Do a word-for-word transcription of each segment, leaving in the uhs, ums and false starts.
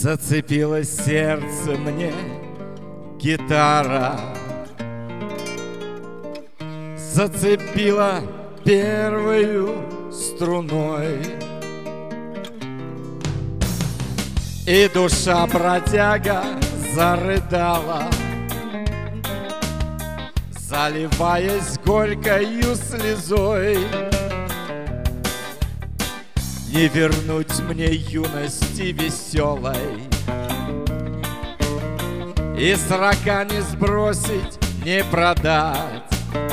Зацепило сердце мне гитара, зацепила первою струной, и душа бродяга зарыдала, заливаясь горькою слезой. Не вернуть мне юности веселой, и с рока не сбросить, не продать.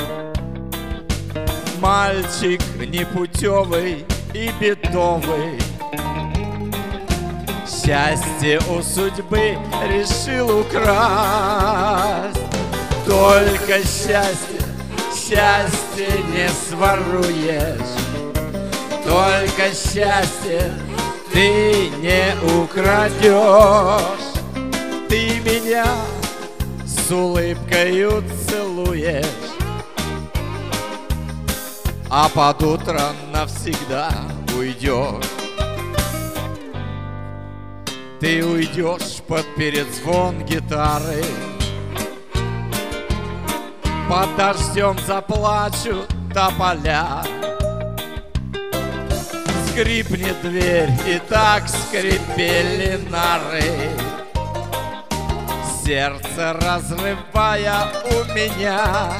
Мальчик непутевый и бедовый, счастье у судьбы решил украсть. Только счастье, счастье не своруешь, только счастье ты не украдешь. Ты меня с улыбкою целуешь, а под утро навсегда уйдешь. Ты уйдешь под перезвон гитары, под дождем заплачут тополя. Скрипнет дверь, и так скрипели нары, сердце разрывая у меня.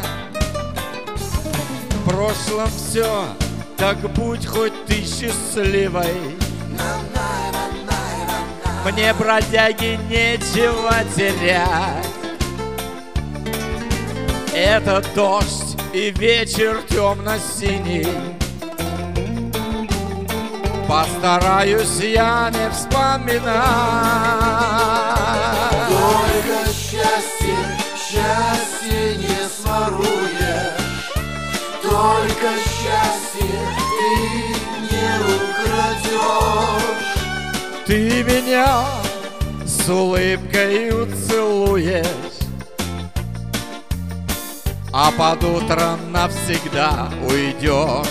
В прошлом все, так будь хоть ты счастливой. Мне, бродяги, нечего терять. Это дождь и вечер темно-синий. Постараюсь я не вспоминать. Только счастье, счастье не своруешь, только счастье ты не украдешь. Ты меня с улыбкою целуешь, а под утро навсегда уйдешь.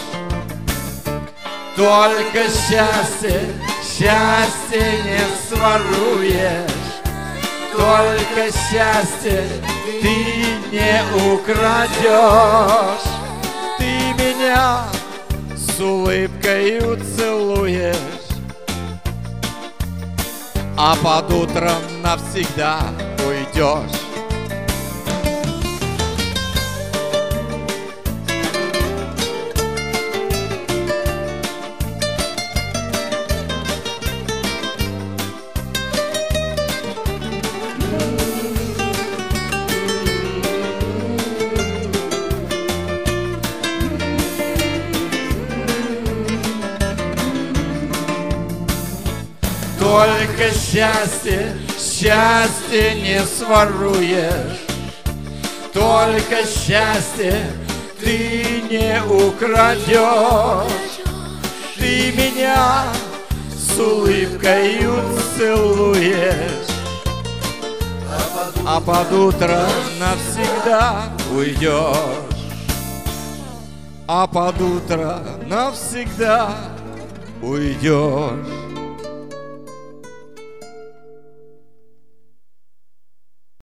Только счастье, счастье не своруешь, только счастье ты не украдешь. Ты меня с улыбкою целуешь, а под утром навсегда уйдешь. Только счастье, счастье не своруешь, только счастье ты не украдешь. Ты меня с улыбкою целуешь, а под утро навсегда уйдешь. А под утро навсегда уйдешь.